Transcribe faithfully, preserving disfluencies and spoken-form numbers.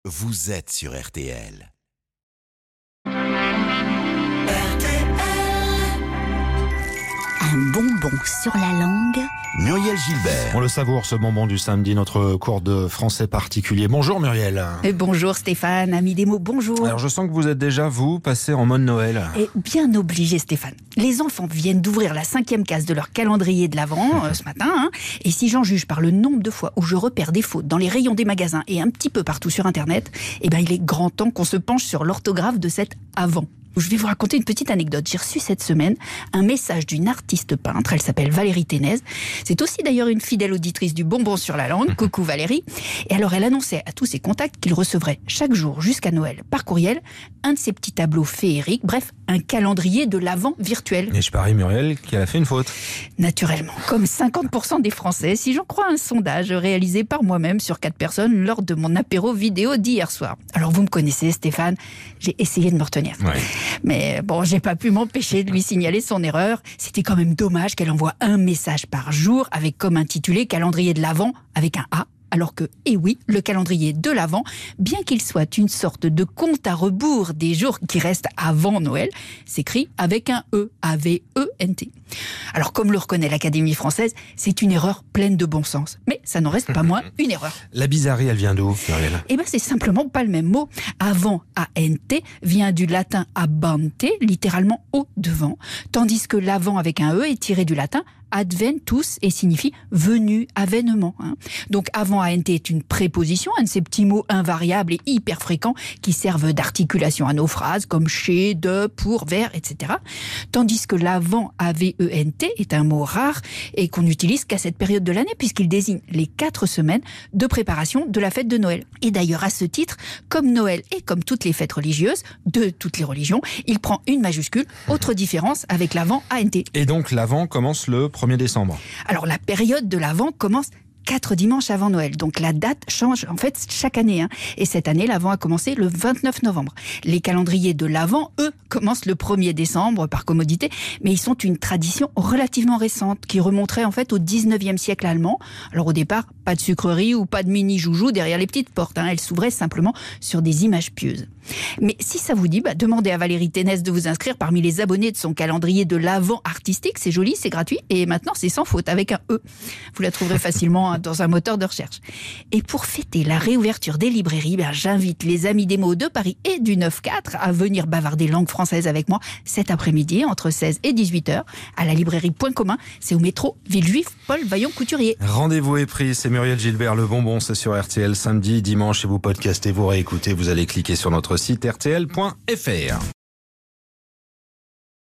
vous êtes sur R T L. Un bonbon sur la langue. Muriel Gilbert. On le savoure, ce bonbon du samedi, notre cours de français particulier. Bonjour Muriel. Et bonjour Stéphane, ami des mots, bonjour. Alors je sens que vous êtes déjà, vous, passé en mode Noël. Et bien obligé Stéphane. Les enfants viennent d'ouvrir la cinquième case de leur calendrier de l'Avent euh, ce matin. Hein, et si j'en juge par le nombre de fois où je repère des fautes dans les rayons des magasins et un petit peu partout sur Internet, eh ben, il est grand temps qu'on se penche sur l'orthographe de cet Avant. Je vais vous raconter une petite anecdote. J'ai reçu cette semaine un message d'une artiste peintre. Elle s'appelle Valérie Ténez. C'est aussi d'ailleurs une fidèle auditrice du bonbon sur la langue. Coucou Valérie. Et alors elle annonçait à tous ses contacts qu'il recevrait chaque jour jusqu'à Noël par courriel un de ses petits tableaux féeriques. Bref, un calendrier de l'Avent virtuel. Et je parie Muriel qu'elle a fait une faute. Naturellement, comme cinquante pour cent des Français, si j'en crois un sondage réalisé par moi-même sur quatre personnes lors de mon apéro vidéo d'hier soir. Alors vous me connaissez Stéphane, j'ai essayé de me retenir. Ouais. Mais bon, j'ai pas pu m'empêcher de lui signaler son erreur. C'était quand même dommage qu'elle envoie un message par jour avec comme intitulé calendrier de l'Avent avec un A. Alors que, eh oui, le calendrier de l'Avent, bien qu'il soit une sorte de compte à rebours des jours qui restent avant Noël, s'écrit avec un E, A V E N T. Alors comme le reconnaît l'Académie française, c'est une erreur pleine de bon sens. Mais ça n'en reste pas moins une erreur. La bizarrerie, elle vient d'où, Muriel ? Eh bien, c'est simplement pas le même mot. Avant, A N T, vient du latin abante, littéralement au devant, tandis que l'avant avec un E est tiré du latin adventus et signifie venu, avènement. Hein. Donc avant A N T est une préposition, un de ces petits mots invariables et hyper fréquents qui servent d'articulation à nos phrases comme chez, de, pour, vers, et cetera. Tandis que l'avant A V E N T est un mot rare et qu'on n'utilise qu'à cette période de l'année puisqu'il désigne les quatre semaines de préparation de la fête de Noël. Et d'ailleurs à ce titre, comme Noël et comme toutes les fêtes religieuses de toutes les religions, il prend une majuscule. Autre différence avec l'avant A N T. Et donc l'Avent commence le premier décembre. Alors la période de l'Avent commence quatre dimanches avant Noël. Donc la date change en fait chaque année. Hein. Et cette année, l'Avent a commencé le vingt-neuf novembre. Les calendriers de l'Avent, eux, commencent le premier décembre par commodité, mais ils sont une tradition relativement récente qui remonterait en fait au dix-neuvième siècle allemand. Alors au départ, pas de sucrerie ou pas de mini-joujou derrière les petites portes. Hein. Elles s'ouvraient simplement sur des images pieuses. Mais si ça vous dit, bah, demandez à Valérie Ténez de vous inscrire parmi les abonnés de son calendrier de l'Avent artistique. C'est joli, c'est gratuit et maintenant c'est sans faute avec un E. Vous la trouverez facilement hein, dans un moteur de recherche. Et pour fêter la réouverture des librairies, bah, j'invite les amis des mots de Paris et du neuf quatre à venir bavarder langue française avec moi cet après-midi entre seize et dix-huit heures à la librairie Point Commun. C'est au métro Villejuif Paul Vaillant-Couturier. Rendez-vous est pris, c'est Muriel Gilbert, le bonbon, c'est sur R T L samedi, dimanche et vous podcastez, vous réécoutez, vous allez cliquer sur notre site r t l point f r.